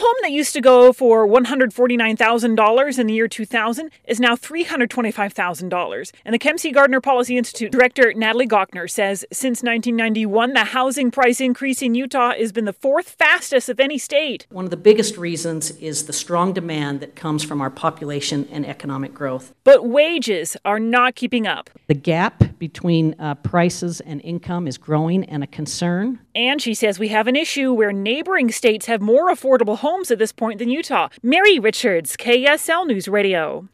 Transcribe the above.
home that used to go for $149,000 in the year 2000 is now $325,000. And the Kempsey Gardner Policy Institute Director Natalie Gochner says since 1991, the housing price increase in Utah has been the fourth fastest of any state. One of the biggest reasons is the strong demand that comes from our population and economic growth. But wages are not keeping up. The gap between prices and income is growing and a concern. And she says we have an issue where neighboring states have more affordable homes at this point than Utah. Mary Richards, KSL News Radio.